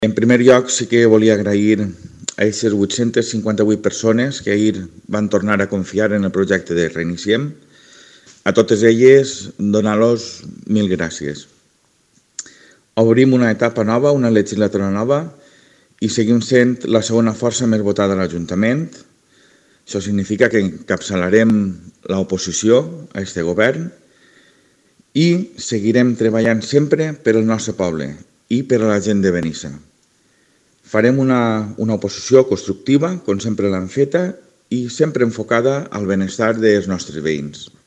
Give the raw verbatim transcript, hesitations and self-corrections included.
En primer lloc, sí que volia agrair a aquestes vuit-centes cinquanta-vuit persones que ahir van tornar a confiar en el projecte de Reiniciem. A totes elles, donar-los mil gràcies. Obrim una etapa nova, una legislatura nova, i seguim sent la segona força més votada a l'Ajuntament. Això significa que encapçalarem l'oposició a aquest govern i seguirem treballant sempre per al nostre poble i per a la gent de Benissa. Farem una, una oposició constructiva, com sempre l'hem feta, i sempre enfocada al benestar dels nostres veïns.